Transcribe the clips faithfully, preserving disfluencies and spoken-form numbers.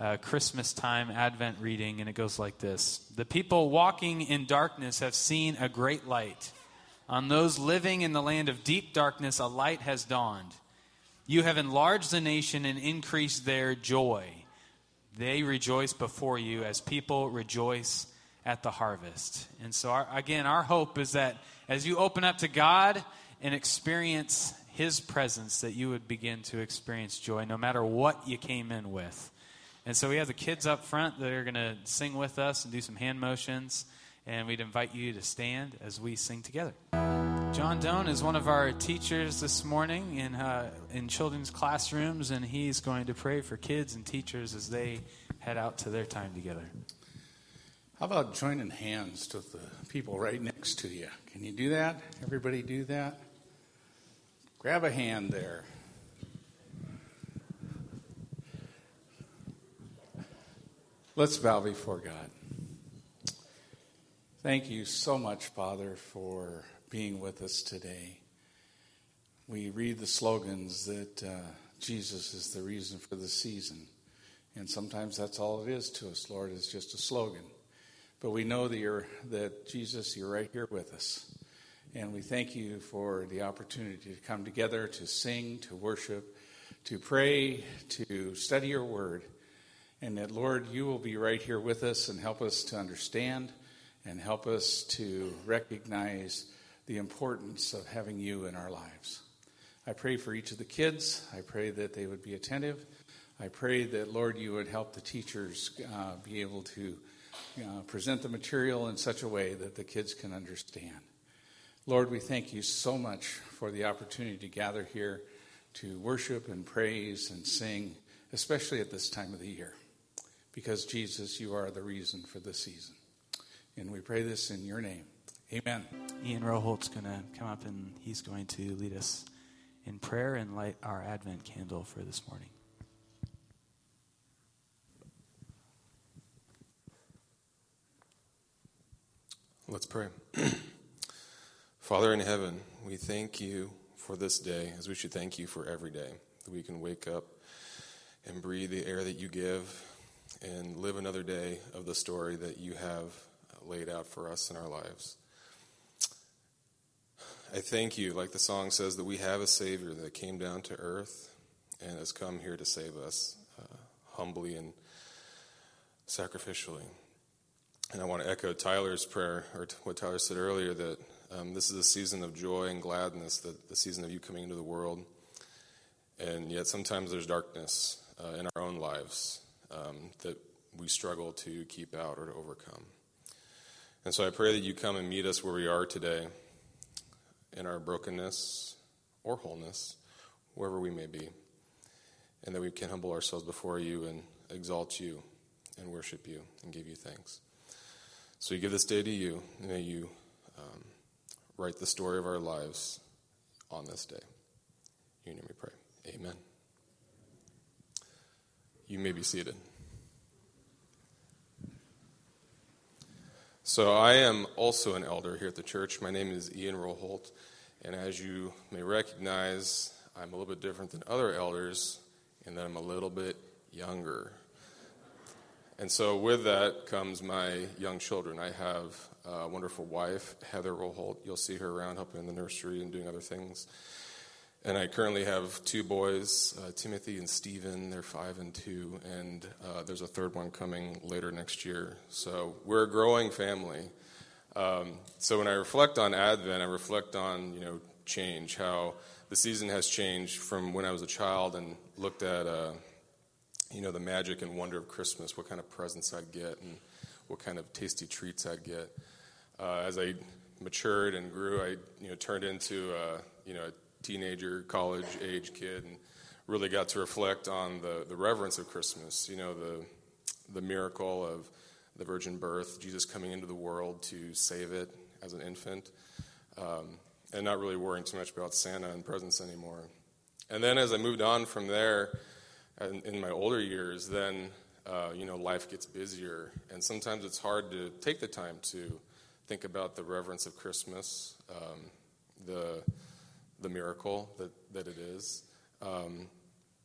uh, Christmas time Advent reading, and it goes like this. The people walking in darkness have seen a great light. On those living in the land of deep darkness, a light has dawned. You have enlarged the nation and increased their joy. They rejoice before you as people rejoice at the harvest. And so, our, again, our hope is that as you open up to God and experience His presence, that you would begin to experience joy no matter what you came in with. And so we have the kids up front that are going to sing with us and do some hand motions. And we'd invite you to stand as we sing together. John Doan is one of our teachers this morning in uh, in children's classrooms, and he's going to pray for kids and teachers as they head out to their time together. How about joining hands with the people right next to you? Can you do that? Everybody do that? Grab a hand there. Let's bow before God. Thank you so much, Father, for being with us today. We read the slogans that uh, Jesus is the reason for the season. And sometimes that's all it is to us, Lord, is just a slogan. But we know that you're, that Jesus, you're right here with us. And we thank you for the opportunity to come together, to sing, to worship, to pray, to study your word. And that, Lord, you will be right here with us and help us to understand and help us to recognize the importance of having you in our lives. I pray for each of the kids. I pray that they would be attentive. I pray that, Lord, you would help the teachers uh, be able to uh, present the material in such a way that the kids can understand. Lord, we thank you so much for the opportunity to gather here to worship and praise and sing, especially at this time of the year. Because, Jesus, you are the reason for the season. And we pray this in your name. Amen. Ian Roholt's going to come up and he's going to lead us in prayer and light our Advent candle for this morning. Let's pray. Father in heaven, we thank you for this day, as we should thank you for every day, that we can wake up and breathe the air that you give and live another day of the story that you have laid out for us in our lives. I thank you, like the song says, that we have a Savior that came down to earth and has come here to save us uh, humbly and sacrificially. And I want to echo Tyler's prayer, or what Tyler said earlier, that um, this is a season of joy and gladness, that the season of you coming into the world. And yet sometimes there's darkness uh, in our own lives um, that we struggle to keep out or to overcome. And so I pray that you come and meet us where we are today, in our brokenness or wholeness, wherever we may be, and that we can humble ourselves before you and exalt you and worship you and give you thanks. So we give this day to you, and may you um, write the story of our lives on this day. In your name we pray. Amen. You may be seated. So I am also an elder here at the church. My name is Ian Roholt, and as you may recognize, I'm a little bit different than other elders in that I'm a little bit younger. And so with that comes my young children. I have a wonderful wife, Heather Roholt. You'll see her around helping in the nursery and doing other things. And I currently have two boys, uh, Timothy and Stephen. They're five and two, and uh, there's a third one coming later next year. So we're a growing family. Um, so when I reflect on Advent, I reflect on, you know, change, how the season has changed from when I was a child and looked at, uh, you know, the magic and wonder of Christmas, what kind of presents I'd get and what kind of tasty treats I'd get. Uh, as I matured and grew, I, you know, turned into, uh, you know, a teenager, college-age kid, and really got to reflect on the, the reverence of Christmas, you know, the the miracle of the virgin birth, Jesus coming into the world to save it as an infant, um, and not really worrying too much about Santa and presents anymore. And then as I moved on from there, in, in my older years, then, uh, you know, life gets busier, and sometimes it's hard to take the time to think about the reverence of Christmas, um, the the miracle that, that it is. Um,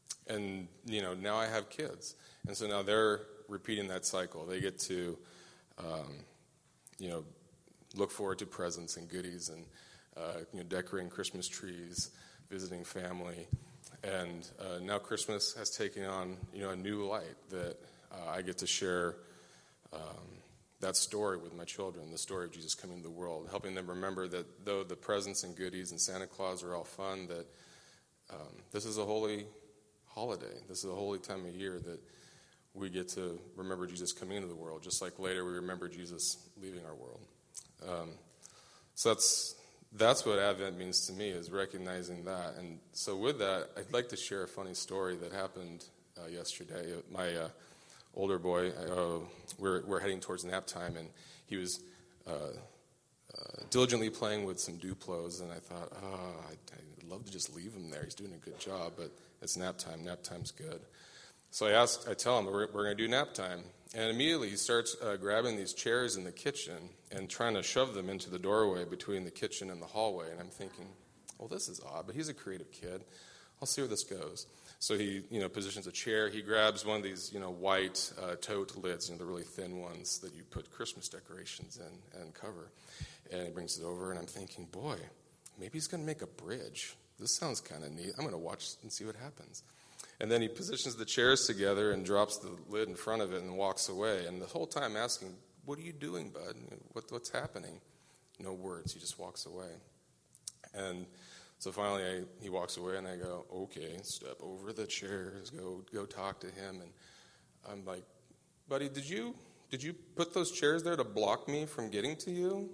and, you know, now I have kids. And so now they're repeating that cycle. They get to, um, you know, look forward to presents and goodies and, uh, you know, decorating Christmas trees, visiting family. And uh, now Christmas has taken on, you know, a new light that uh, I get to share um, that story with my children, the story of Jesus coming to the world, helping them remember that though the presents and goodies and Santa Claus are all fun, that um, this is a holy holiday. This is a holy time of year that we get to remember Jesus coming into the world, just like later we remember Jesus leaving our world. Um, so that's that's what Advent means to me, is recognizing that. And so with that, I'd like to share a funny story that happened uh, yesterday. My uh, older boy, uh, we're, we're heading towards nap time, and he was uh, uh, diligently playing with some Duplos, and I thought, oh, I'd, I'd love to just leave him there. He's doing a good job, but it's nap time. Nap time's good. So I asked, I tell him, we're, we're going to do nap time. And immediately he starts uh, grabbing these chairs in the kitchen and trying to shove them into the doorway between the kitchen and the hallway. And I'm thinking, well, this is odd, but he's a creative kid. I'll see where this goes. So he, you know, positions a chair. He grabs one of these, you know, white uh, tote lids, you know, the really thin ones that you put Christmas decorations in and cover. And he brings it over, and I'm thinking, boy, maybe he's going to make a bridge. This sounds kind of neat. I'm going to watch and see what happens. And then he positions the chairs together and drops the lid in front of it and walks away. And the whole time asking, what are you doing, bud? What, what's happening? No words. He just walks away. And so finally I, he walks away, and I go, okay, step over the chairs, go go talk to him. And I'm like, buddy, did you did you put those chairs there to block me from getting to you?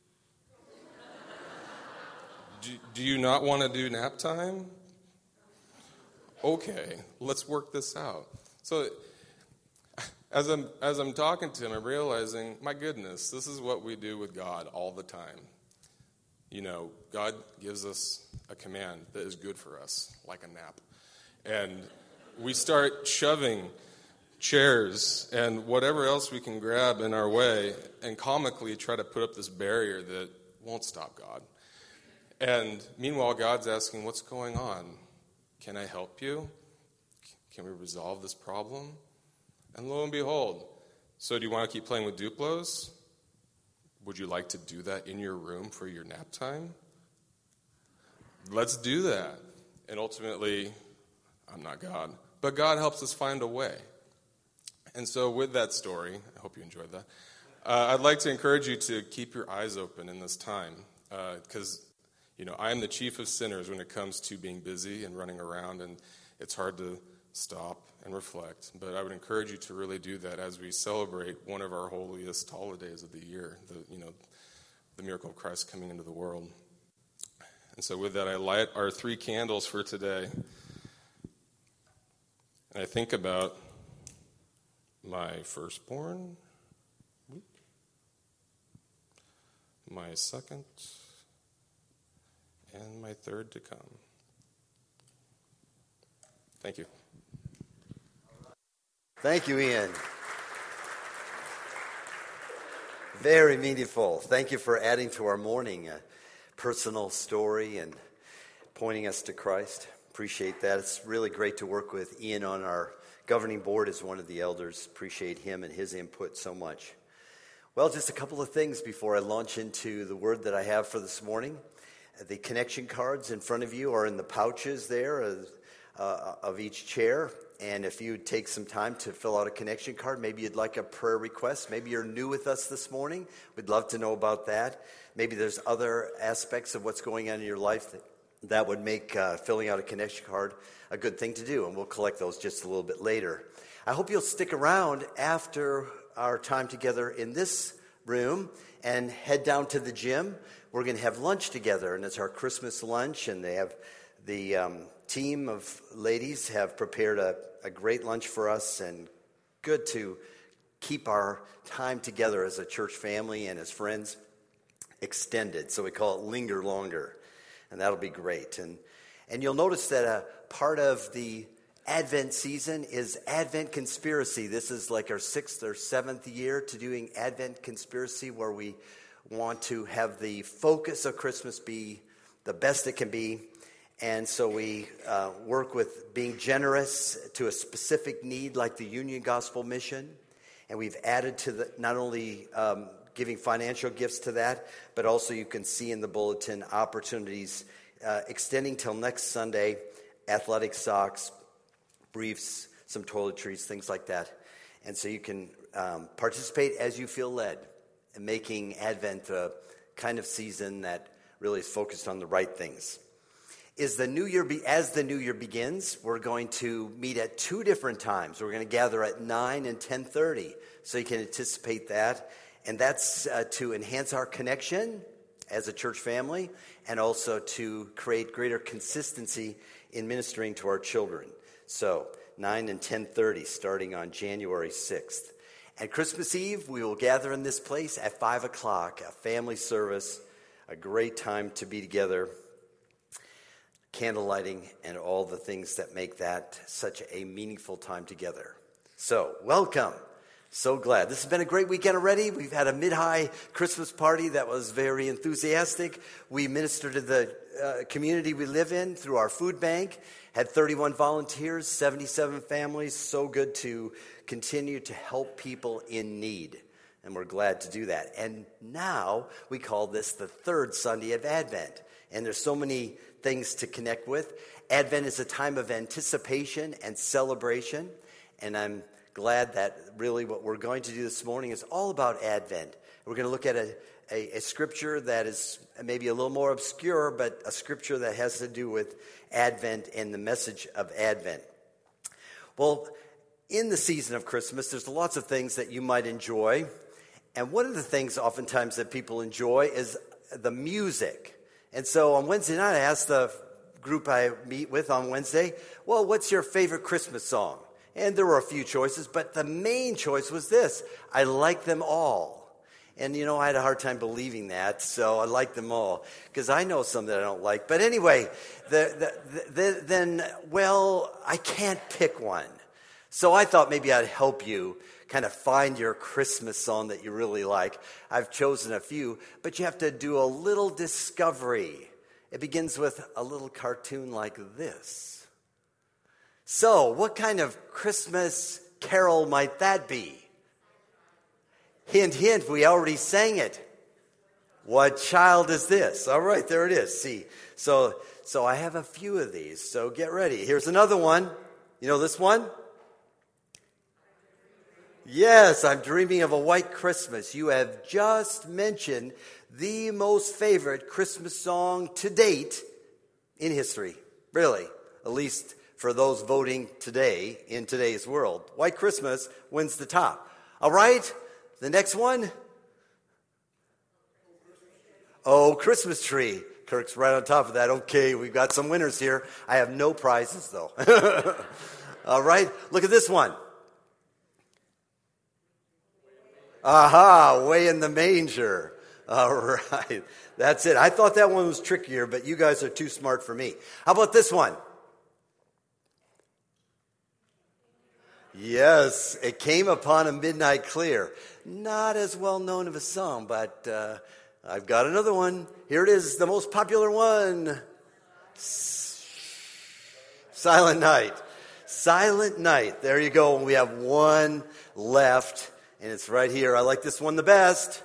do, do you not want to do nap time? Okay, let's work this out. So as I'm as I'm talking to him, I'm realizing, my goodness, this is what we do with God all the time. You know, God gives us a command that is good for us, like a nap. And we start shoving chairs and whatever else we can grab in our way and comically try to put up this barrier that won't stop God. And meanwhile, God's asking, what's going on? Can I help you? Can we resolve this problem? And lo and behold, so do you want to keep playing with Duplos? Would you like to do that in your room for your nap time? Let's do that. And ultimately, I'm not God, but God helps us find a way. And so with that story, I hope you enjoyed that, uh, I'd like to encourage you to keep your eyes open in this time, because uh, you know, I am the chief of sinners when it comes to being busy and running around, and it's hard to stop and reflect. But I would encourage you to really do that as we celebrate one of our holiest holidays of the year, the, you know, the miracle of Christ coming into the world. And so with that, I light our three candles for today. And I think about my firstborn, my second, and my third to come. Thank you. Thank you, Ian. Very meaningful. Thank you for adding to our morning a personal story and pointing us to Christ. Appreciate that. It's really great to work with Ian on our governing board as one of the elders. Appreciate him and his input so much. Well, just a couple of things before I launch into the word that I have for this morning. The connection cards in front of you are in the pouches there of, uh, of each chair. And if you take some time to fill out a connection card, maybe you'd like a prayer request. Maybe you're new with us this morning. We'd love to know about that. Maybe there's other aspects of what's going on in your life that, that would make uh, filling out a connection card a good thing to do. And we'll collect those just a little bit later. I hope you'll stick around after our time together in this room and head down to the gym. We're going to have lunch together, and it's our Christmas lunch, and they have the um, team of ladies have prepared a, a great lunch for us, and good to keep our time together as a church family and as friends extended. So we call it Linger Longer, and that'll be great. And and you'll notice that a part of the Advent season is Advent Conspiracy. This is like our sixth or seventh year to doing Advent Conspiracy, where we want to have the focus of Christmas be the best it can be. And so we uh, work with being generous to a specific need like the Union Gospel Mission. And we've added to the, not only um, giving financial gifts to that, but also you can see in the bulletin opportunities uh, extending till next Sunday, athletic socks, briefs, some toiletries, things like that. And so you can um, participate as you feel led in making Advent a kind of season that really is focused on the right things. Is the new year be, as the new year begins, we're going to meet at two different times. We're going to gather at nine and ten thirty, so you can anticipate that. And that's uh, to enhance our connection as a church family and also to create greater consistency in ministering to our children. So nine and ten thirty starting on January sixth. And Christmas Eve, we will gather in this place at five o'clock, a family service, a great time to be together. Candle lighting, and all the things that make that such a meaningful time together. So, welcome. So glad. This has been a great weekend already. We've had a mid-high Christmas party that was very enthusiastic. We ministered to the uh, community we live in through our food bank, had thirty-one volunteers, seventy-seven families. So good to continue to help people in need. And we're glad to do that. And now we call this the third Sunday of Advent. And there's so many things to connect with. Advent is a time of anticipation and celebration, and I'm glad that really what we're going to do this morning is all about Advent. We're going to look at a, a, a scripture that is maybe a little more obscure, but a scripture that has to do with Advent and the message of Advent. Well, in the season of Christmas, there's lots of things that you might enjoy, and one of the things oftentimes that people enjoy is the music. And so on Wednesday night, I asked the group I meet with on Wednesday, well, what's your favorite Christmas song? And there were a few choices, but the main choice was this: I like them all. And, you know, I had a hard time believing that, so I like them all, because I know some that I don't like. But anyway, the, the, the, then, well, I can't pick one. So I thought maybe I'd help you kind of find your Christmas song that you really like. I've chosen a few, but you have to do a little discovery. It begins with a little cartoon like this. So, what kind of Christmas carol might that be? Hint, hint, we already sang it. What child is this? All right, there it is. See, so so I have a few of these, so get ready. Here's another one. You know this one? Yes, I'm dreaming of a white Christmas. You have just mentioned the most favorite Christmas song to date in history. Really, at least for those voting today in today's world. White Christmas wins the top. All right, the next one. Oh, Christmas Tree. Kirk's right on top of that. Okay, we've got some winners here. I have no prizes, though. All right, look at this one. Aha, Way in the Manger. All right, that's it. I thought that one was trickier, but you guys are too smart for me. How about this one? Yes, It Came Upon a Midnight Clear. Not as well known of a song, but uh, I've got another one. Here it is, the most popular one. Silent Night. Silent Night. There you go. We have one left. And it's right here. I like this one the best.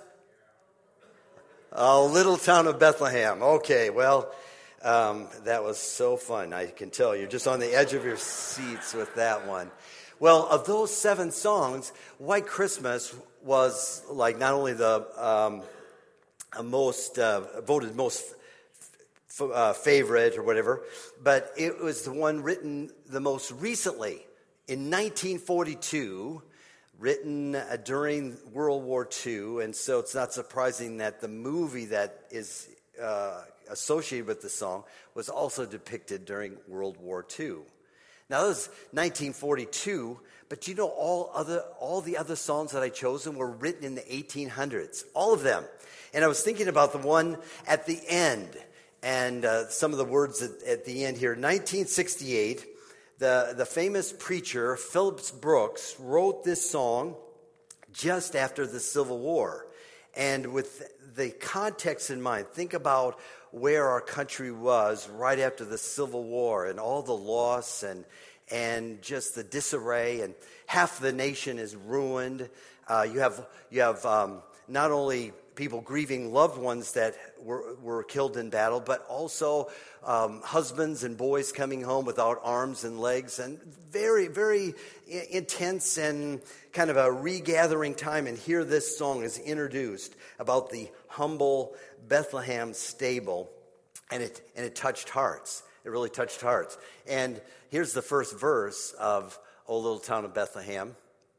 Oh, Little Town of Bethlehem. Okay, well, um, that was so fun. I can tell you're just on the edge of your seats with that one. Well, of those seven songs, White Christmas was like not only the um, most uh, voted most f- uh, favorite or whatever, but it was the one written the most recently in nineteen forty-two. Written uh, during World War Two, and so it's not surprising that the movie that is uh, associated with the song was also depicted during World War Two. Now, that was nineteen forty-two, but you know all other all the other songs that I chosen were written in the eighteen hundreds, all of them. And I was thinking about the one at the end, and uh, some of the words at, at the end here. nineteen sixty-eight. The, the famous preacher, Phillips Brooks, wrote this song just after the Civil War. And with the context in mind, think about where our country was right after the Civil War and all the loss and and just the disarray, and half the nation is ruined. Uh, you have you have um, not only people grieving loved ones that were, were killed in battle, but also um, husbands and boys coming home without arms and legs, and very, very intense and kind of a regathering time. And here this song is introduced about the humble Bethlehem stable, and it and it touched hearts. It really touched hearts. And here's the first verse of O Little Town of Bethlehem.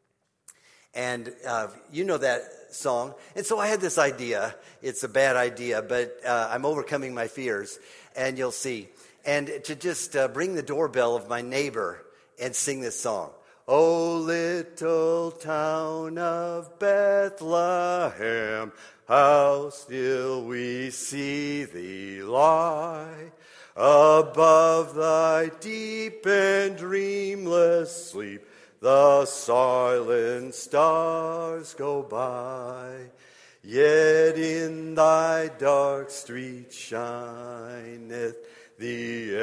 And uh, you know that song. And so I had this idea. It's a bad idea, but uh, I'm overcoming my fears. And you'll see. And to just uh, ring the doorbell of my neighbor and sing this song. O little town of Bethlehem, how still we see thee lie. Above thy deep and dreamless sleep, the silent stars go by. Yet in thy dark street shineth the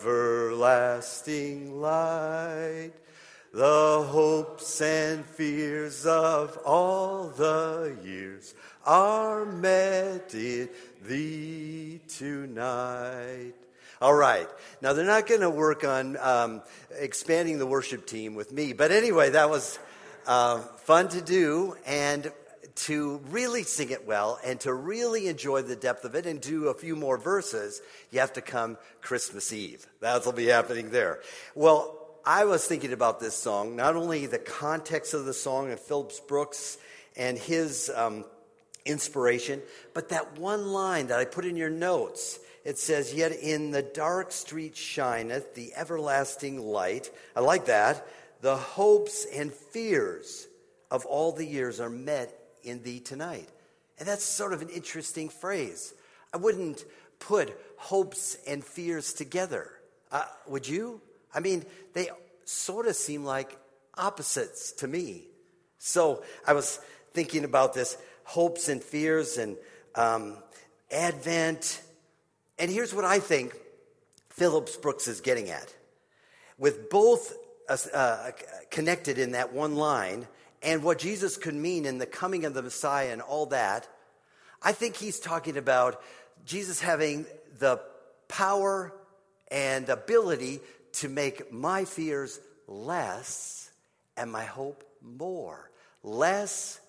everlasting light. The hopes and fears of all the years are met in thee tonight. All right. Now, they're not going to work on um, expanding the worship team with me. But anyway, that was uh, fun to do, and to really sing it well and to really enjoy the depth of it and do a few more verses, you have to come Christmas Eve. That'll be happening there. Well, I was thinking about this song, not only the context of the song and Phillips Brooks and his um, inspiration, but that one line that I put in your notes. It says, yet in the dark street shineth the everlasting light. I like that. The hopes and fears of all the years are met in thee tonight. And that's sort of an interesting phrase. I wouldn't put hopes and fears together. Uh, would you? I mean, they sort of seem like opposites to me. So I was thinking about this, hopes and fears and um, Advent. And here's what I think Phillips Brooks is getting at. With both uh, uh, connected in that one line, and what Jesus could mean in the coming of the Messiah and all that, I think he's talking about Jesus having the power and ability to make my fears less and my hope more. Less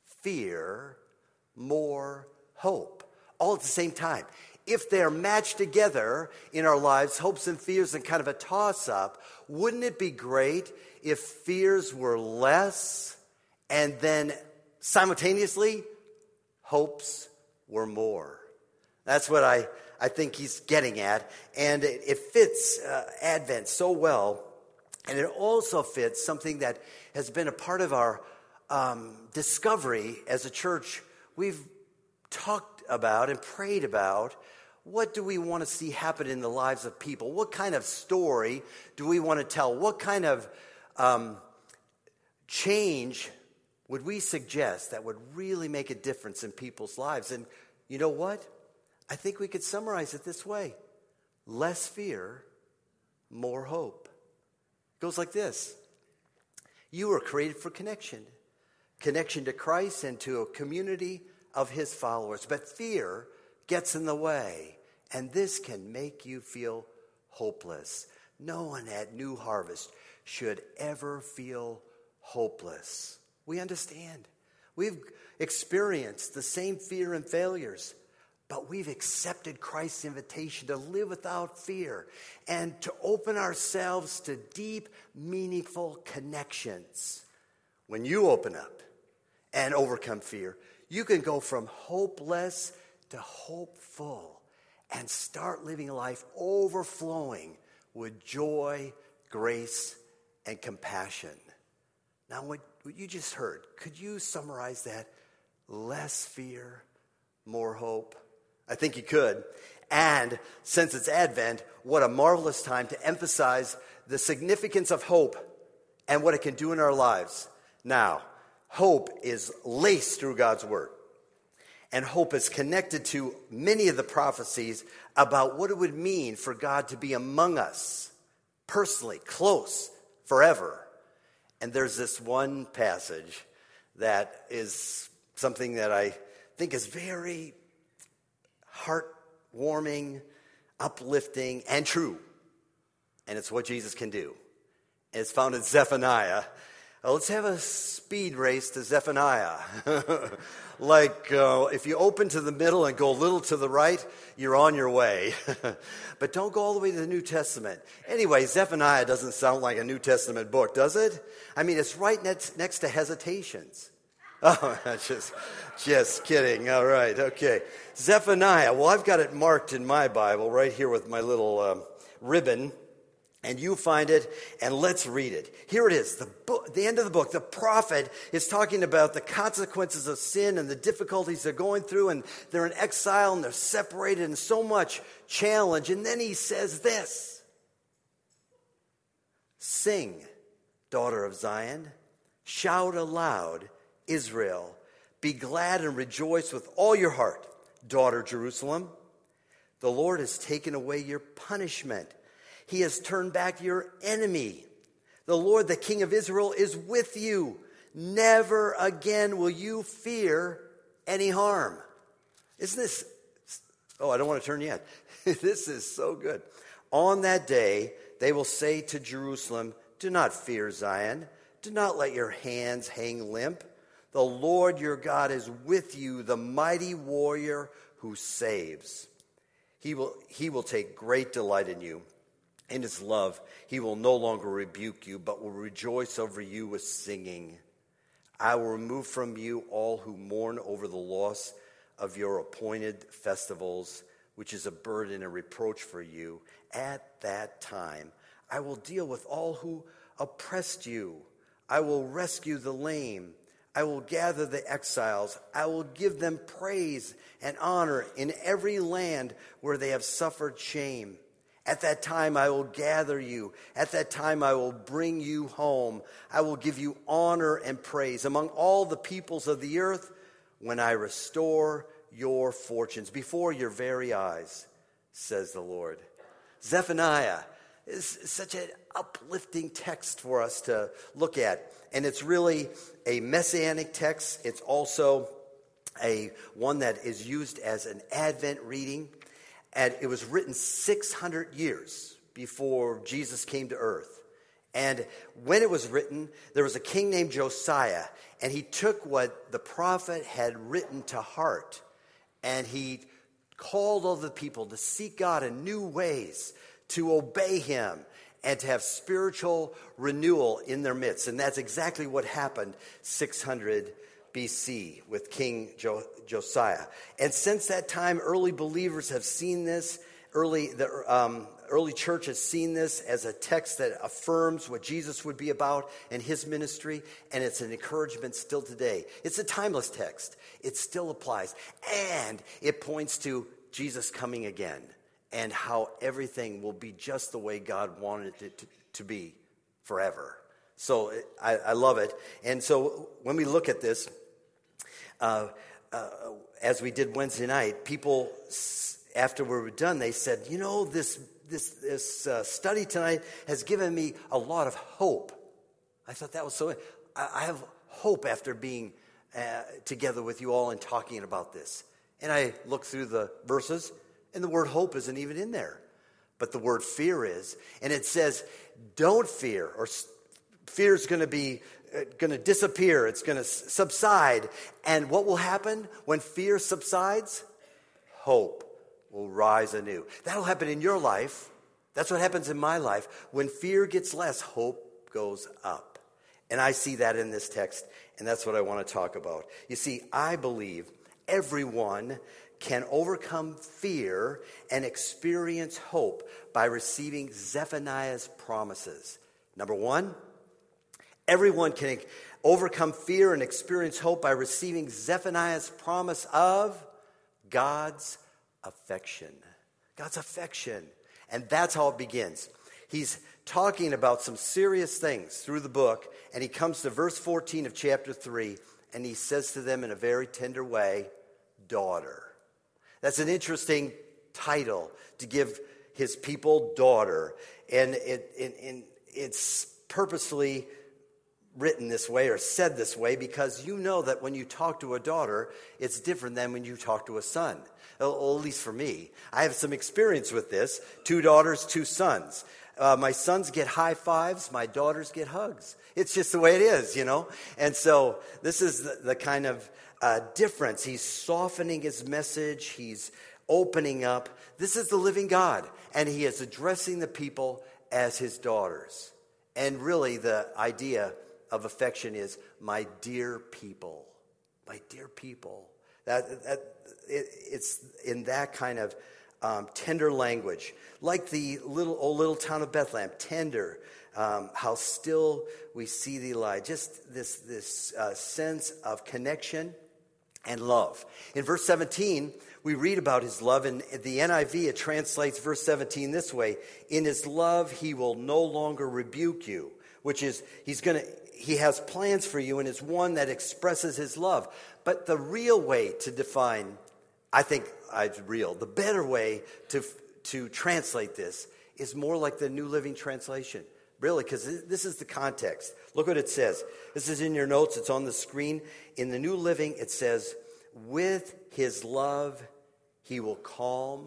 fear, more hope. All at the same time. If they're matched together in our lives, hopes and fears, and kind of a toss-up, wouldn't it be great if fears were less and then simultaneously hopes were more? That's what I, I think he's getting at. And it, it fits uh, Advent so well. And it also fits something that has been a part of our um, discovery as a church. We've talked about and prayed about, what do we want to see happen in the lives of people? What kind of story do we want to tell? What kind of um, change would we suggest that would really make a difference in people's lives? And you know what? I think we could summarize it this way. Less fear, more hope. It goes like this. You were created for connection. Connection to Christ and to a community of his followers. But fear gets in the way, and this can make you feel hopeless. No one at New Harvest should ever feel hopeless. We understand. We've experienced the same fear and failures, but we've accepted Christ's invitation to live without fear and to open ourselves to deep, meaningful connections. When you open up and overcome fear, you can go from hopeless to hopeful and start living a life overflowing with joy, grace, and compassion. Now, what, what you just heard, could you summarize that? Less fear, more hope. I think you could. And since it's Advent, what a marvelous time to emphasize the significance of hope and what it can do in our lives. Now, hope is laced through God's word. And hope is connected to many of the prophecies about what it would mean for God to be among us, personally, close, forever. And there's this one passage that is something that I think is very heartwarming, uplifting, and true. And it's what Jesus can do. And it's found in Zephaniah. Well, let's have a speed race to Zephaniah. Like uh, if you open to the middle and go a little to the right, you're on your way. But don't go all the way to the New Testament. Anyway, Zephaniah doesn't sound like a New Testament book, does it? I mean, it's right next, next to Hesitations. Oh, just, just kidding. All right, okay. Zephaniah. Well, I've got it marked in my Bible right here with my little um, ribbon. And you find it, and let's read it. Here it is, the book, the end of the book. The prophet is talking about the consequences of sin and the difficulties they're going through, and they're in exile, and they're separated, and so much challenge. And then he says this: "Sing, daughter of Zion. Shout aloud, Israel. Be glad and rejoice with all your heart, daughter Jerusalem. The Lord has taken away your punishment. He has turned back your enemy. The Lord, the King of Israel, is with you. Never again will you fear any harm." Isn't this? Oh, I don't want to turn yet. This is so good. "On that day, they will say to Jerusalem, 'Do not fear, Zion. Do not let your hands hang limp. The Lord your God is with you, the mighty warrior who saves. He will, he will take great delight in you. In his love, he will no longer rebuke you, but will rejoice over you with singing. I will remove from you all who mourn over the loss of your appointed festivals, which is a burden and reproach for you. At that time, I will deal with all who oppressed you. I will rescue the lame. I will gather the exiles. I will give them praise and honor in every land where they have suffered shame. At that time I will gather you. At that time I will bring you home. I will give you honor and praise among all the peoples of the earth when I restore your fortunes before your very eyes, says the Lord." Zephaniah is such an uplifting text for us to look at. And it's really a messianic text. It's also a one that is used as an Advent reading. And it was written six hundred years before Jesus came to earth. And when it was written, there was a king named Josiah, and he took what the prophet had written to heart, and he called all the people to seek God in new ways, to obey him, and to have spiritual renewal in their midst. And that's exactly what happened six hundred B C with King jo- Josiah. And since that time, early believers have seen this. Early, the um, early church has seen this as a text that affirms what Jesus would be about in his ministry, and it's an encouragement still today. It's a timeless text. It still applies, and it points to Jesus coming again and how everything will be just the way God wanted it to, to be forever. So I, I love it. And so when we look at this, uh, uh, as we did Wednesday night, people, after we were done, they said, you know, this this this uh, study tonight has given me a lot of hope. I thought that was so. I, I have hope after being uh, together with you all and talking about this. And I looked through the verses, and the word hope isn't even in there. But the word fear is. And it says, don't fear, or fear is going to be going to disappear. It's going to subside. And what will happen when fear subsides? Hope will rise anew. That'll happen in your life. That's what happens in my life. When fear gets less, hope goes up. And I see that in this text, and that's what I want to talk about. You see, I believe everyone can overcome fear and experience hope by receiving Zephaniah's promises. Number one, everyone can overcome fear and experience hope by receiving Zephaniah's promise of God's affection. God's affection. And that's how it begins. He's talking about some serious things through the book, and he comes to verse fourteen of chapter three, and he says to them in a very tender way, daughter. That's an interesting title to give his people, daughter. And it, it, it, it's purposely written this way or said this way because you know that when you talk to a daughter, it's different than when you talk to a son. Well, at least for me. I have some experience with this. Two daughters, two sons. Uh, my sons get high fives. My daughters get hugs. It's just the way it is, you know. And so this is the, the kind of uh, difference. He's softening his message. He's opening up. This is the living God. And he is addressing the people as his daughters. And really the idea of affection is my dear people. My dear people. That, that it, it's in that kind of um, tender language. Like the little old little town of Bethlehem. Tender. Um, how still we see thee lie. Just this, this uh, sense of connection and love. In verse seventeen, we read about his love. In the N I V, it translates verse seventeen this way. In his love, he will no longer rebuke you. Which is, he's going to, he has plans for you and is one that expresses his love. But the real way to define, I think, uh, real, the better way to, to translate this is more like the New Living Translation. Really, because this is the context. Look what it says. This is in your notes. It's on the screen. In the New Living, it says, with his love, he will calm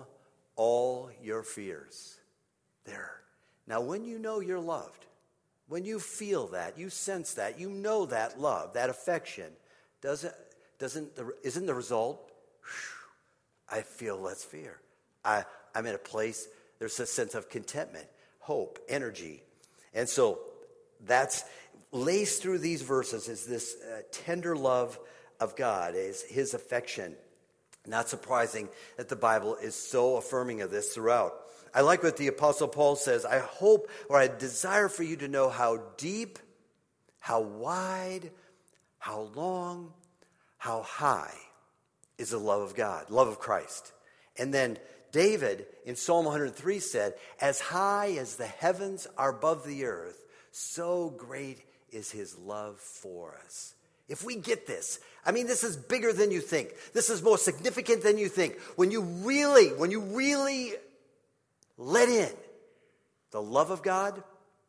all your fears. There. Now, when you know you're loved, when you feel that, you sense that, you know that love, that affection, doesn't, doesn't the, isn't the result, whew, I feel less fear. I, I'm in a place, there's a sense of contentment, hope, energy. And so that's laced through these verses is this uh, tender love of God, is his affection. Not surprising that the Bible is so affirming of this throughout. I like what the Apostle Paul says. I hope or I desire for you to know how deep, how wide, how long, how high is the love of God, love of Christ. And then David in Psalm one hundred three said, as high as the heavens are above the earth, so great is his love for us. If we get this, I mean, this is bigger than you think. This is more significant than you think. When you really, when you really let in the love of God,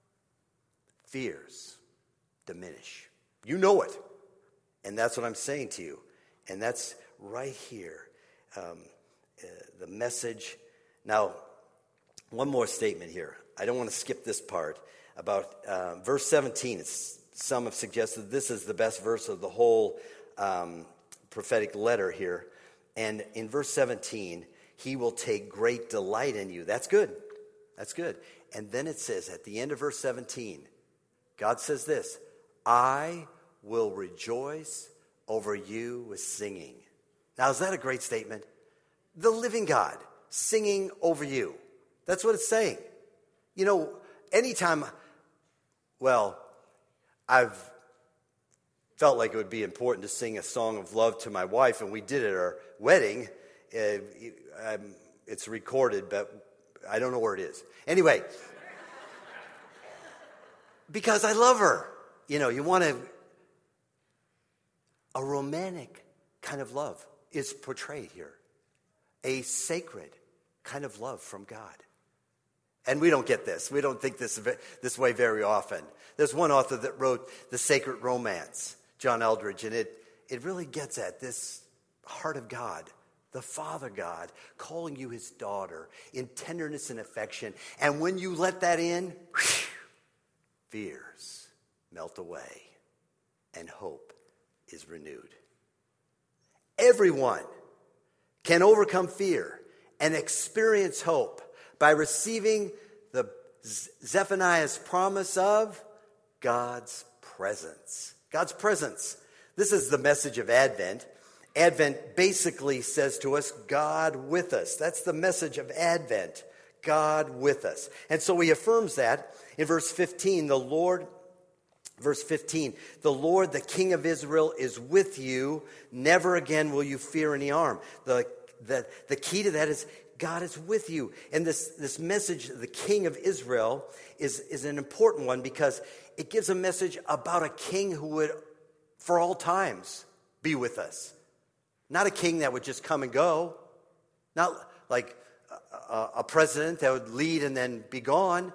fears diminish. You know it. And that's what I'm saying to you. And that's right here. Um, uh, the message. Now, one more statement here. I don't want to skip this part. About uh, verse seventeen, it's, some have suggested this is the best verse of the whole um, prophetic letter here. And in verse seventeen, he will take great delight in you. That's good. That's good. And then it says at the end of verse seventeen, God says this, I will rejoice over you with singing. Now, is that a great statement? The living God singing over you. That's what it's saying. You know, anytime, well, I've felt like it would be important to sing a song of love to my wife, and we did it at our wedding. Uh, it's recorded, but I don't know where it is. Anyway, because I love her. You know, you want to, a romantic kind of love is portrayed here. A sacred kind of love from God. And we don't get this. We don't think this this way very often. There's one author that wrote The Sacred Romance, John Eldridge, and it, it really gets at this heart of God, the Father God, calling you his daughter in tenderness and affection. And when you let that in, whew, fears melt away and hope is renewed. Everyone can overcome fear and experience hope by receiving the Zephaniah's promise of God's presence. God's presence. This is the message of Advent. Advent basically says to us, God with us. That's the message of Advent. God with us. And so he affirms that in verse fifteen, the Lord, verse fifteen, the Lord, the King of Israel, is with you. Never again will you fear any harm. The, the, the key to that is God is with you. And this, this message, the King of Israel, is, is an important one because it gives a message about a king who would, for all times, be with us. Not a king that would just come and go. Not like a, a president that would lead and then be gone.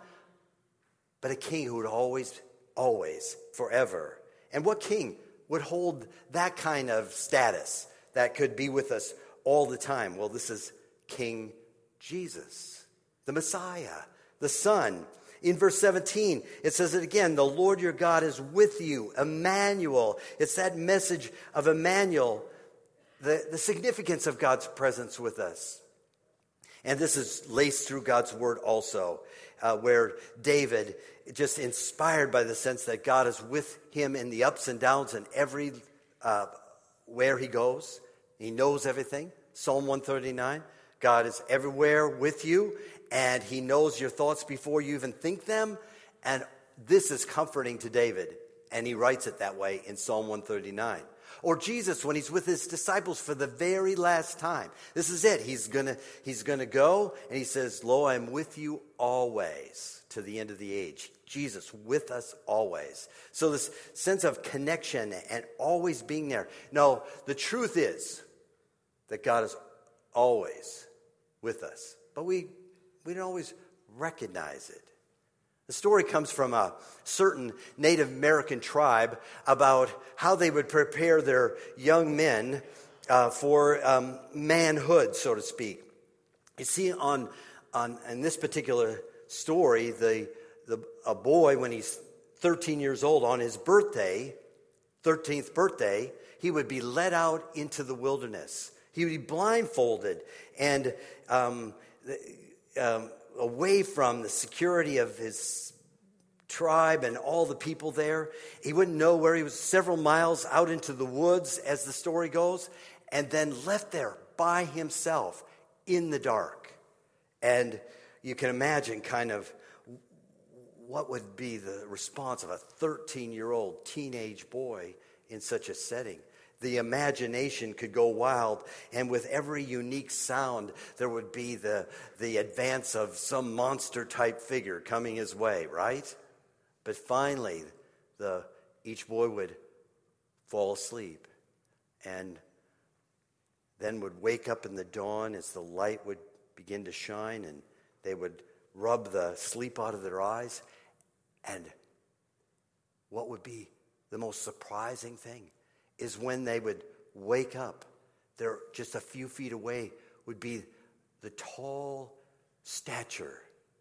But a king who would always, always, forever. And what king would hold that kind of status that could be with us all the time? Well, this is King Jesus, the Messiah, the Son. In verse seventeen, it says it again, the Lord your God is with you, Emmanuel. It's that message of Emmanuel, the, the significance of God's presence with us. And this is laced through God's word also, uh, where David, just inspired by the sense that God is with him in the ups and downs and every uh, where he goes. He knows everything. Psalm one thirty-nine, God is everywhere with you, and he knows your thoughts before you even think them. And this is comforting to David, and he writes it that way in Psalm one thirty-nine. Or Jesus, when he's with his disciples for the very last time. This is it. He's gonna, he's gonna go, and he says, lo, I'm with you always to the end of the age. Jesus with us always. So this sense of connection and always being there. No, the truth is that God is always with us. But we, we don't always recognize it. The story comes from a certain Native American tribe about how they would prepare their young men uh, for um, manhood, so to speak. You see, on on in this particular story, the the a boy, when he's thirteen years old, on his birthday, thirteenth birthday, he would be led out into the wilderness. He would be blindfolded and um, um, away from the security of his tribe and all the people there. He wouldn't know where he was, several miles out into the woods, as the story goes, and then left there by himself in the dark. And you can imagine kind of what would be the response of a thirteen-year-old teenage boy in such a setting. The imagination could go wild, and with every unique sound, there would be the, the advance of some monster-type figure coming his way, right? But finally, the each boy would fall asleep, and then would wake up in the dawn as the light would begin to shine, and they would rub the sleep out of their eyes. And what would be the most surprising thing is when they would wake up, there just a few feet away would be the tall stature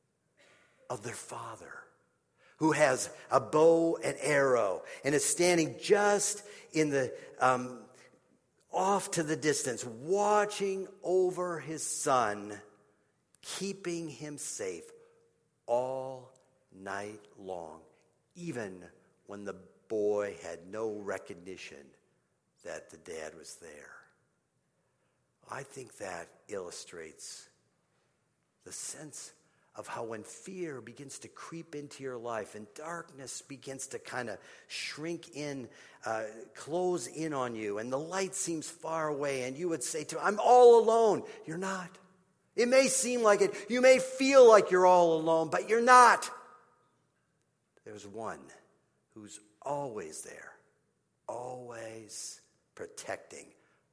of their father, who has a bow and arrow and is standing just in the um, off to the distance, watching over his son, keeping him safe all night long, even when the boy had no recognition that the dad was there. I think that illustrates the sense of how when fear begins to creep into your life and darkness begins to kind of shrink in, uh, close in on you, and the light seems far away, and you would say to him, I'm all alone. You're not. It may seem like it. You may feel like you're all alone, but you're not. There's one who's always there, always protecting,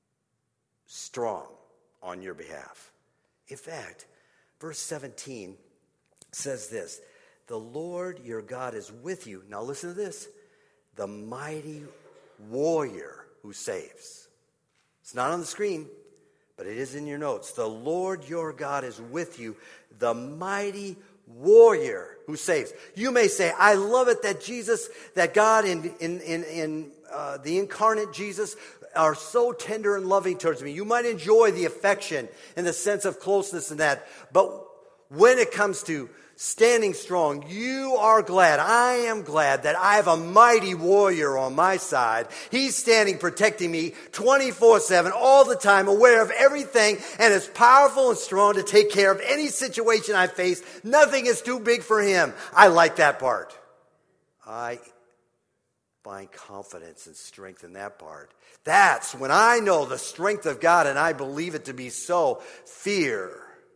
strong on your behalf. In fact, verse seventeen says this, the Lord your God is with you. Now listen to this, the mighty warrior who saves. It's not on the screen, but it is in your notes. The Lord your God is with you, the mighty warrior who saves. You may say, I love it that Jesus, that God in in in, in uh, the incarnate Jesus are so tender and loving towards me. You might enjoy the affection and the sense of closeness in that. But when it comes to standing strong, you are glad, I am glad that I have a mighty warrior on my side. He's standing protecting me twenty-four seven, all the time, aware of everything, and is powerful and strong to take care of any situation I face. Nothing is too big for him. I like that part. I find confidence and strength in that part. That's when I know the strength of God, and I believe it to be so. Fear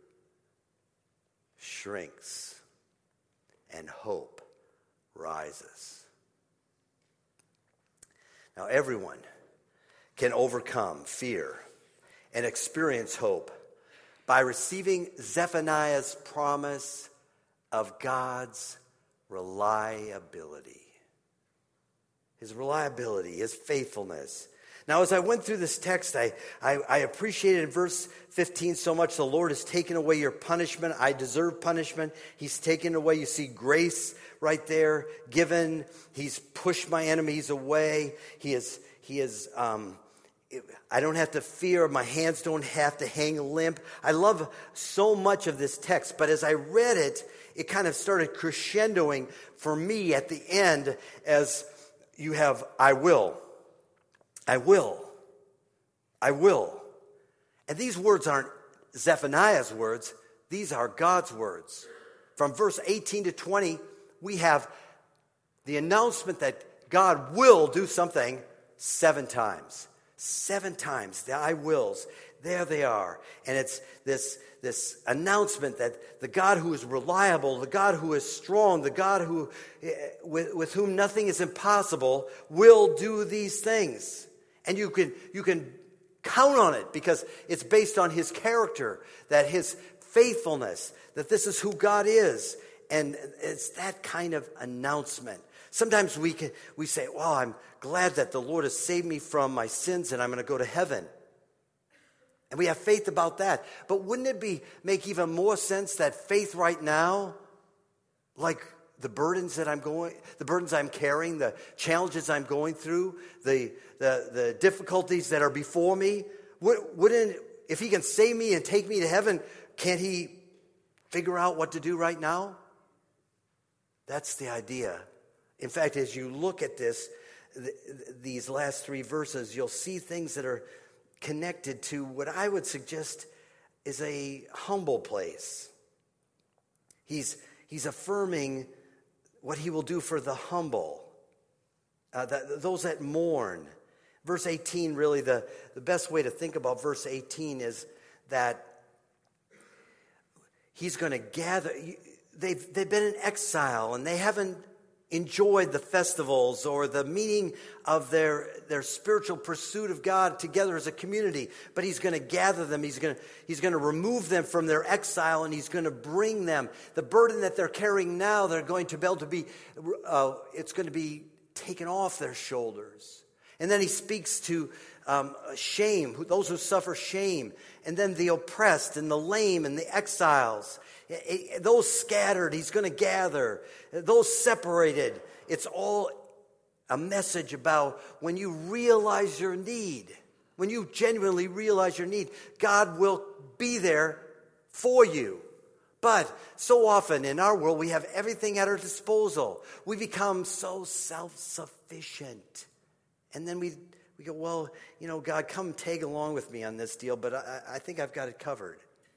shrinks and hope rises. Now, everyone can overcome fear and experience hope by receiving Zephaniah's promise of God's reliability. His reliability, his faithfulness. Now, as I went through this text, I, I, I appreciated in verse fifteen so much. The Lord has taken away your punishment. I deserve punishment. He's taken away. You see grace right there given. He's pushed my enemies away. He is, he is, um, I don't have to fear. My hands don't have to hang limp. I love so much of this text, but as I read it, it kind of started crescendoing for me at the end as you have, I will, I will, I will. And these words aren't Zephaniah's words. These are God's words. From verse eighteen to twenty, we have the announcement that God will do something seven times. Seven times, the I wills, there they are. And it's this, this announcement that the God who is reliable, the God who is strong, the God who, with, with whom nothing is impossible, will do these things. And you can, you can count on it because it's based on his character, that his faithfulness, that this is who God is. And it's that kind of announcement. Sometimes we can, we say, well, I'm glad that the Lord has saved me from my sins and I'm going to go to heaven. And we have faith about that. But wouldn't it be make even more sense that faith right now, like the burdens that I'm going, the burdens I'm carrying, the challenges I'm going through, the the, the difficulties that are before me, wouldn't, if he can save me and take me to heaven, can't he figure out what to do right now? That's the idea. In fact, as you look at this, th- these last three verses, you'll see things that are connected to what I would suggest is a humble place. He's, he's affirming what he will do for the humble, uh, the, those that mourn. Verse eighteen, really, the, the best way to think about verse eighteen is that he's going to gather. They've, they've been in exile and they haven't enjoyed the festivals or the meaning of their, their spiritual pursuit of God together as a community. But he's going to gather them. He's going to, he's going to remove them from their exile and he's going to bring them. The burden that they're carrying now, they're going to be able to be, uh, it's going to be taken off their shoulders. And then he speaks to um, shame, those who suffer shame, and then the oppressed and the lame and the exiles. Those scattered, he's going to gather. Those separated, it's all a message about when you realize your need, when you genuinely realize your need, God will be there for you. But so often in our world, we have everything at our disposal. We become so self-sufficient. And then we we go, well, you know, God, come tag along with me on this deal, but I, I think I've got it covered.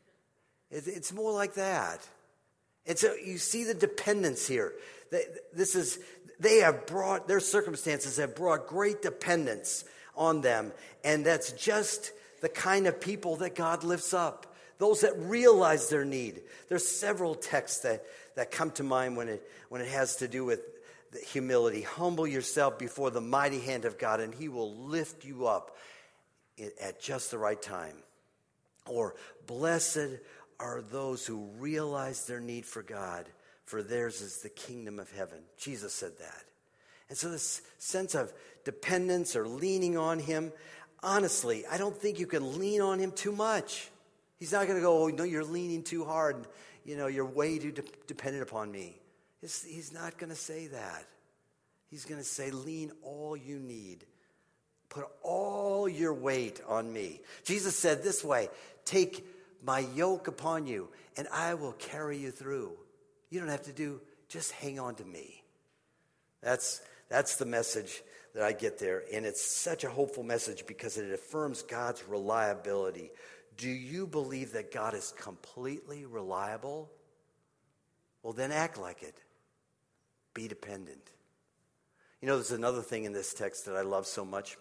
It, it's more like that. It's a, you see the dependence here. This is they have brought their circumstances have brought great dependence on them, and that's just the kind of people that God lifts up. Those that realize their need. There's several texts that, that come to mind when it when it has to do with humility. Humble yourself before the mighty hand of God, and he will lift you up at just the right time. Or, blessed are those who realize their need for God, for theirs is the kingdom of heaven. Jesus said that. And so this sense of dependence or leaning on him, honestly, I don't think you can lean on him too much. He's not going to go, oh, no, you're leaning too hard. You know, you're way too de- dependent upon me. It's, he's not going to say that. He's going to say, lean all you need. Put all your weight on me. Jesus said this way, take my yoke upon you, and I will carry you through. You don't have to do, just hang on to me. That's, that's the message that I get there. And it's such a hopeful message because it affirms God's reliability. Do you believe that God is completely reliable? Well, then act like it. Be dependent. You know, there's another thing in this text that I love so much,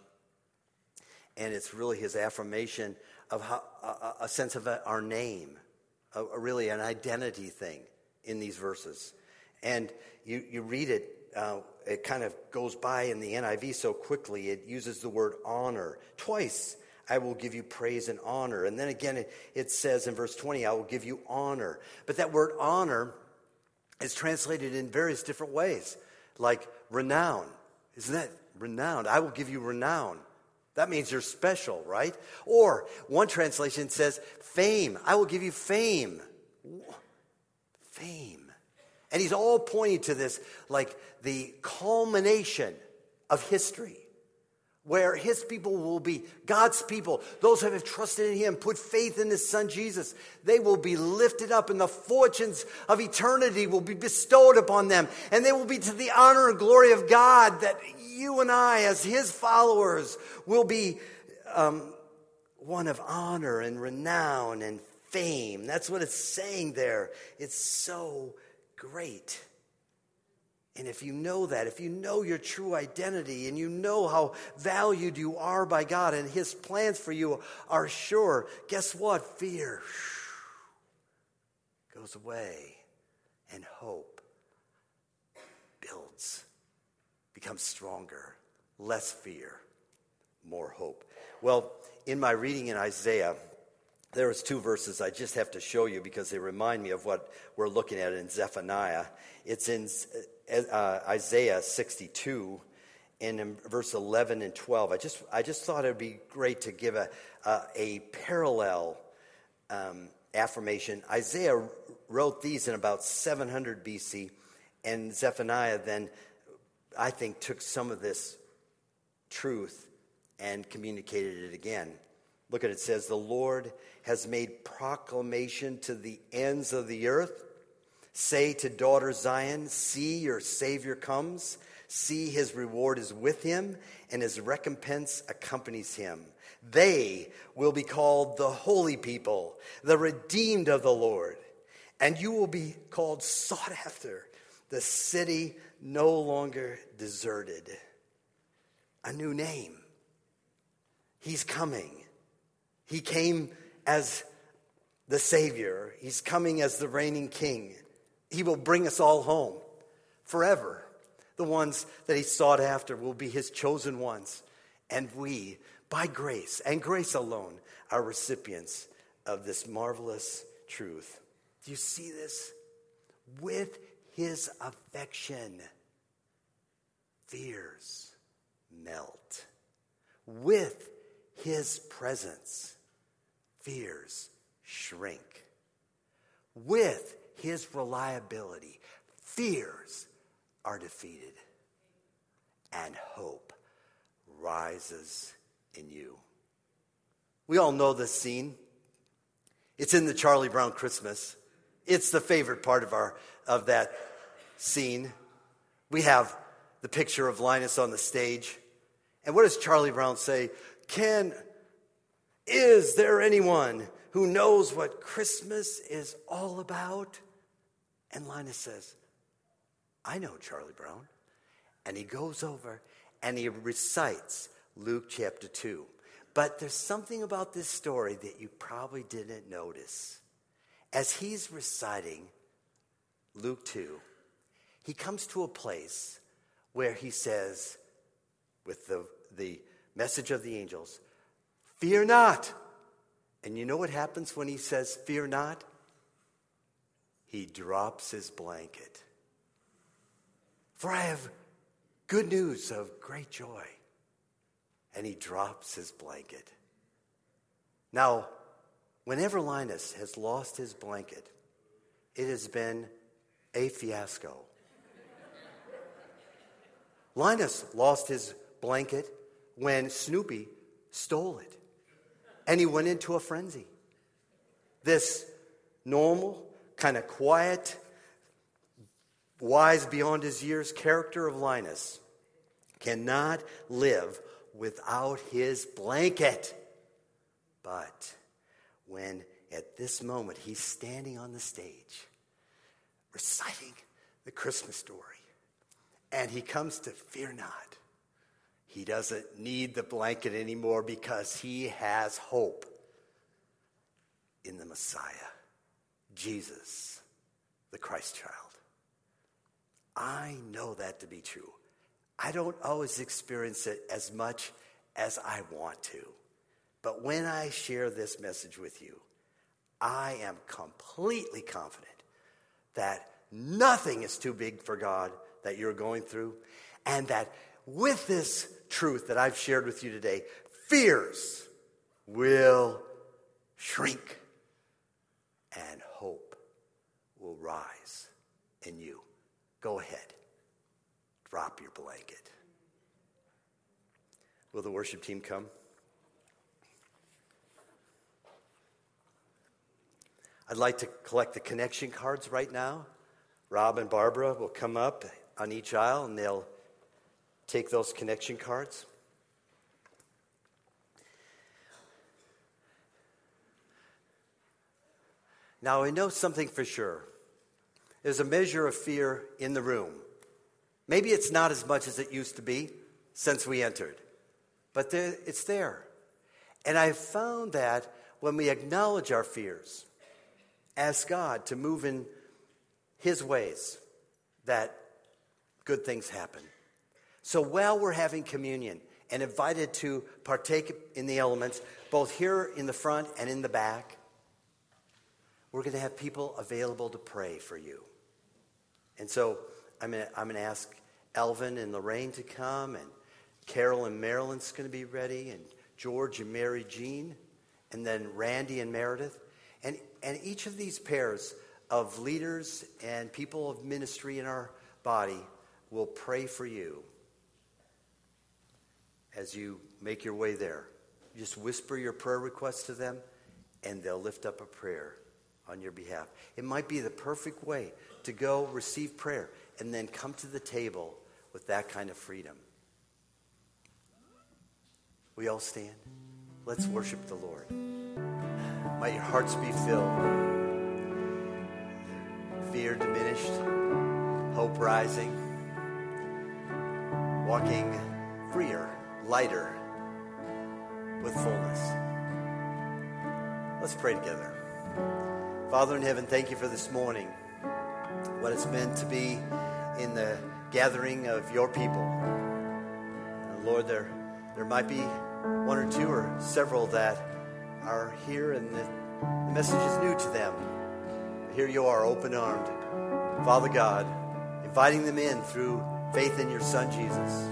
and it's really his affirmation of how, a, a sense of a, our name, a, a really an identity thing in these verses. And you, you read it, uh, it kind of goes by in the N I V so quickly. It uses the word honor. Twice I will give you praise and honor. And then again, it, it says in verse twenty, I will give you honor. But that word honor is translated in various different ways, like renown. Isn't that renowned? I will give you renown. That means you're special, right? Or one translation says fame. I will give you fame. Fame. And he's all pointing to this, like the culmination of history, where his people will be God's people. Those who have trusted in him, put faith in his son Jesus, they will be lifted up, and the fortunes of eternity will be bestowed upon them. And they will be to the honor and glory of God, that you and I, as his followers, will be um, one of honor and renown and fame. That's what it's saying there. It's so great. And if you know that, if you know your true identity, and you know how valued you are by God, and his plans for you are sure, guess what? Fear goes away, and hope builds, becomes stronger. Less fear, more hope. Well, in my reading in Isaiah, there was two verses I just have to show you because they remind me of what we're looking at in Zephaniah. It's in uh, Isaiah sixty-two, and in verse eleven and twelve. I just I just thought it would be great to give a a, a parallel um, affirmation. Isaiah wrote these in about seven hundred B C, and Zephaniah then, I think, took some of this truth and communicated it again. Look at it. It says, the Lord has made proclamation to the ends of the earth. Say to daughter Zion, see, your Savior comes. See, his reward is with him, and his recompense accompanies him. They will be called the holy people, the redeemed of the Lord. And you will be called sought after, the city no longer deserted. A new name. He's coming. He came as the Savior. He's coming as the reigning King. He will bring us all home forever. The ones that he sought after will be his chosen ones. And we, by grace and grace alone, are recipients of this marvelous truth. Do you see this? With his affection, fears melt. With his presence, fears shrink. With his reliability, fears are defeated, and hope rises in you. We all know this scene. It's in the Charlie Brown Christmas. It's the favorite part of our of that scene. We have the picture of Linus on the stage. And what does Charlie Brown say? Can, is there anyone who knows what Christmas is all about? And Linus says, I know, Charlie Brown. And he goes over and he recites Luke chapter two. But there's something about this story that you probably didn't notice. As he's reciting Luke two, he comes to a place where he says, with the, the message of the angels, fear not. And you know what happens when he says, fear not? He drops his blanket. For I have good news of great joy. And he drops his blanket. Now, whenever Linus has lost his blanket, it has been a fiasco. Linus lost his blanket when Snoopy stole it. And he went into a frenzy. This normal, kind of quiet, wise beyond his years character of Linus cannot live without his blanket. But when at this moment he's standing on the stage reciting the Christmas story, and he comes to fear not, he doesn't need the blanket anymore because he has hope in the Messiah, Jesus, the Christ child. I know that to be true. I don't always experience it as much as I want to, But when I share this message with you, I am completely confident that nothing is too big for God that you're going through, and that with this truth that I've shared with you today, fears will shrink and hope will rise in you. Go ahead. Drop your blanket. Will the worship team come? I'd like to collect the connection cards right now. Rob and Barbara will come up on each aisle and they'll take those connection cards. Now, I know something for sure. There's a measure of fear in the room. Maybe it's not as much as it used to be since we entered, but there, it's there. And I've found that when we acknowledge our fears, ask God to move in His ways, that good things happen. So while we're having communion and invited to partake in the elements, both here in the front and in the back, we're going to have people available to pray for you. And so I'm going to, I'm going to ask Elvin and Lorraine to come, and Carol and Marilyn's going to be ready, and George and Mary Jean, and then Randy and Meredith. And, and each of these pairs of leaders and people of ministry in our body will pray for you as you make your way there. Just whisper your prayer requests to them, and they'll lift up a prayer on your behalf. It might be the perfect way to go receive prayer and then come to the table with that kind of freedom. We all stand. Let's worship the Lord. Might your hearts be filled. Fear diminished. Hope rising. Walking freer, lighter, with fullness. Let's pray together. Father in heaven, thank you for this morning. What it's meant to be in the gathering of your people. And Lord, there, there might be one or two or several that are here and the, the message is new to them. Here you are, open-armed. Father God, inviting them in through faith in your Son, Jesus.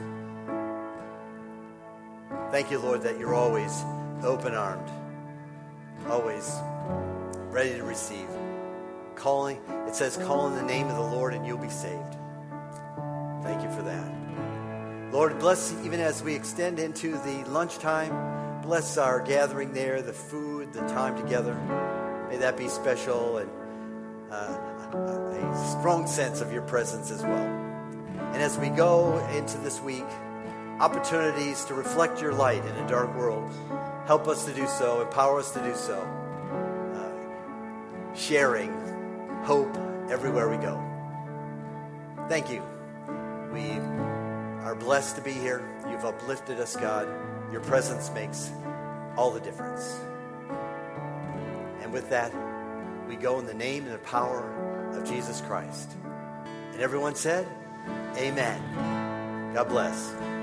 Thank you, Lord, that you're always open-armed, always ready to receive. Calling, it says, call in the name of the Lord and you'll be saved. Thank you for that. Lord, bless even as we extend into the lunchtime. Bless our gathering there, the food, the time together. May that be special and uh, a strong sense of your presence as well. And as we go into this week, opportunities to reflect your light in a dark world, help us to do so, empower us to do so. Uh, sharing hope everywhere we go. Thank you. We are blessed to be here. You've uplifted us, God. Your presence makes all the difference. And with that, we go in the name and the power of Jesus Christ. And everyone said, amen. God bless.